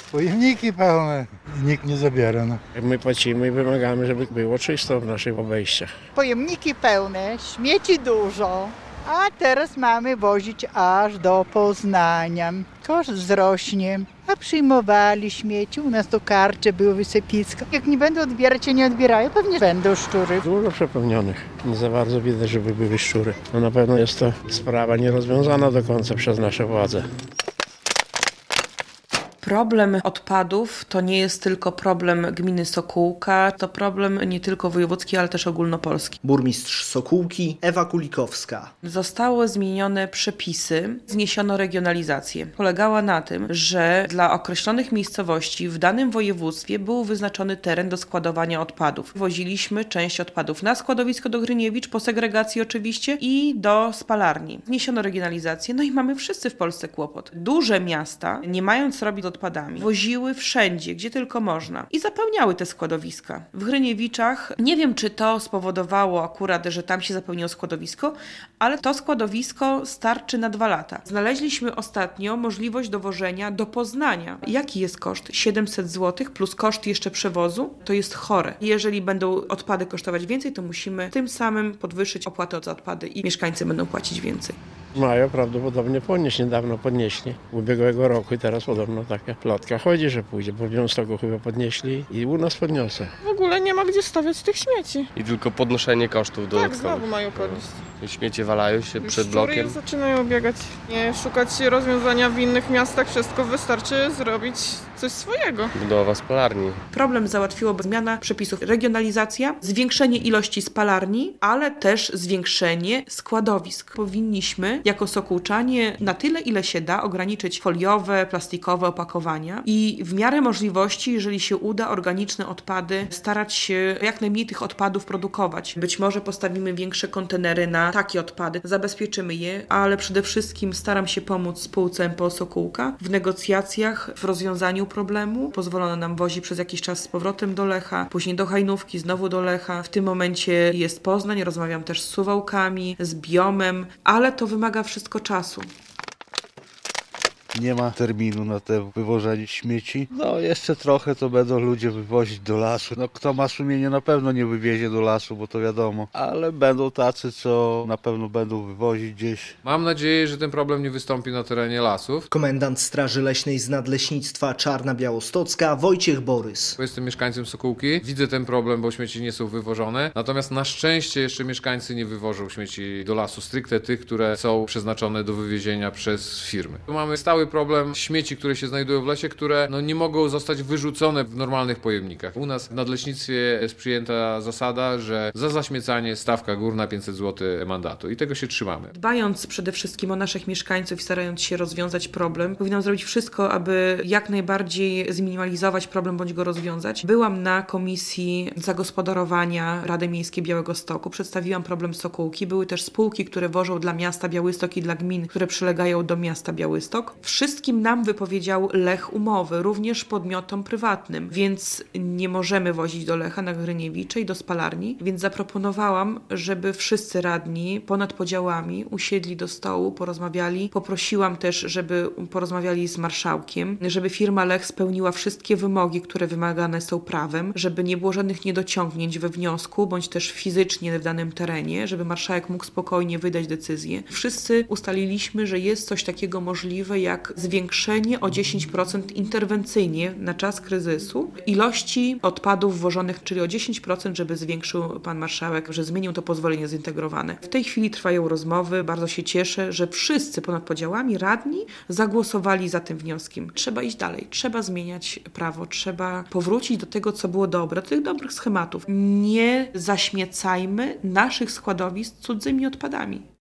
Pojemniki pełne, nikt nie zabiera. No. My płacimy i wymagamy, żeby było czysto w naszych obejściach. Pojemniki pełne, śmieci dużo, a teraz mamy wozić aż do Poznania. Koszt wzrośnie, a przyjmowali śmieci, u nas to karcze były, wysypiska. Jak nie będą odbierać, to nie odbierają, pewnie będą szczury. Dużo przepełnionych. Nie za bardzo widać, żeby były szczury. No na pewno jest to sprawa nierozwiązana do końca przez nasze władze. Problem odpadów to nie jest tylko problem gminy Sokółka, to problem nie tylko wojewódzki, ale też ogólnopolski. Burmistrz Sokółki Ewa Kulikowska. Zostały zmienione przepisy, zniesiono regionalizację. Polegała na tym, że dla określonych miejscowości w danym województwie był wyznaczony teren do składowania odpadów. Woziliśmy część odpadów na składowisko do Hryniewicz, po segregacji oczywiście, i do spalarni. Zniesiono regionalizację, no i mamy wszyscy w Polsce kłopot. Duże miasta, nie mając co robić z odpadami, woziły wszędzie, gdzie tylko można i zapełniały te składowiska. W Hryniewiczach nie wiem, czy to spowodowało akurat, że tam się zapełniło składowisko, ale to składowisko starczy na 2 lata. Znaleźliśmy ostatnio możliwość dowożenia do Poznania. Jaki jest koszt? 700 zł plus koszt jeszcze przewozu? To jest chore. Jeżeli będą odpady kosztować więcej, to musimy tym samym podwyższyć opłatę za odpady i mieszkańcy będą płacić więcej. Mają prawdopodobnie podnieść, niedawno podnieśli, ubiegłego roku i teraz podobno taka plotka chodzi, że pójdzie, bo w Białymstoku chyba podnieśli i u nas podniosę. W ogóle nie ma gdzie stawiać tych śmieci. I tylko podnoszenie kosztów Tak, dodatkowych. znowu mają podnieść. Śmiecie walają się przed Szczury blokiem. już zaczynają biegać. Nie szukać rozwiązania w innych miastach, wszystko wystarczy zrobić coś swojego. Budowa spalarni. Problem załatwiłoby zmiana przepisów, regionalizacja, zwiększenie ilości spalarni, ale też zwiększenie składowisk. Powinniśmy jako Sokółczanie na tyle, ile się da, ograniczyć foliowe, plastikowe opakowania i w miarę możliwości, jeżeli się uda, organiczne odpady, starać się jak najmniej tych odpadów produkować. Być może postawimy większe kontenery na takie odpady, zabezpieczymy je, ale przede wszystkim staram się pomóc spółce MPO Sokółka w negocjacjach, w rozwiązaniu problemu. Pozwolono nam wozić przez jakiś czas z powrotem do Lecha, później do Hajnówki, znowu do Lecha. W tym momencie jest Poznań, rozmawiam też z Suwałkami, z Biomem, ale to wymaga wszystko czasu. Nie ma terminu na te wywożenie śmieci. No jeszcze trochę to będą ludzie wywozić do lasu. No kto ma sumienie, na pewno nie wywiezie do lasu, bo to wiadomo. Ale będą tacy, co na pewno będą wywozić gdzieś. Mam nadzieję, że ten problem nie wystąpi na terenie lasów. Komendant Straży Leśnej z Nadleśnictwa Czarna Białostocka Wojciech Borys. Bo jestem mieszkańcem Sokółki, widzę ten problem, bo śmieci nie są wywożone. Natomiast na szczęście jeszcze mieszkańcy nie wywożą śmieci do lasu, stricte tych, które są przeznaczone do wywiezienia przez firmy. Tu mamy stały problem śmieci, które się znajdują w lesie, które nie mogą zostać wyrzucone w normalnych pojemnikach. U nas w nadleśnictwie jest przyjęta zasada, że za zaśmiecanie stawka górna 500 zł mandatu i tego się trzymamy. Dbając przede wszystkim o naszych mieszkańców i starając się rozwiązać problem, powinnam zrobić wszystko, aby jak najbardziej zminimalizować problem bądź go rozwiązać. Byłam na komisji zagospodarowania Rady Miejskiej Białegostoku, przedstawiłam problem Sokółki. Były też spółki, które wożą dla miasta Białystok i dla gmin, które przylegają do miasta Białystok. Wszystkim nam wypowiedział Lech umowy, również podmiotom prywatnym, więc nie możemy wozić do Lecha na Hryniewicze i do spalarni, więc zaproponowałam, żeby wszyscy radni ponad podziałami usiedli do stołu, porozmawiali. Poprosiłam też, żeby porozmawiali z marszałkiem, żeby firma Lech spełniła wszystkie wymogi, które wymagane są prawem, żeby nie było żadnych niedociągnięć we wniosku, bądź też fizycznie w danym terenie, żeby marszałek mógł spokojnie wydać decyzję. Wszyscy ustaliliśmy, że jest coś takiego możliwe jak zwiększenie o 10% interwencyjnie na czas kryzysu ilości odpadów wożonych, czyli o 10%, żeby zwiększył pan marszałek, że zmienił to pozwolenie zintegrowane. W tej chwili trwają rozmowy, bardzo się cieszę, że wszyscy ponad podziałami radni zagłosowali za tym wnioskiem. Trzeba iść dalej, trzeba zmieniać prawo, trzeba powrócić do tego, co było dobre, do tych dobrych schematów. Nie zaśmiecajmy naszych składowisk cudzymi odpadami.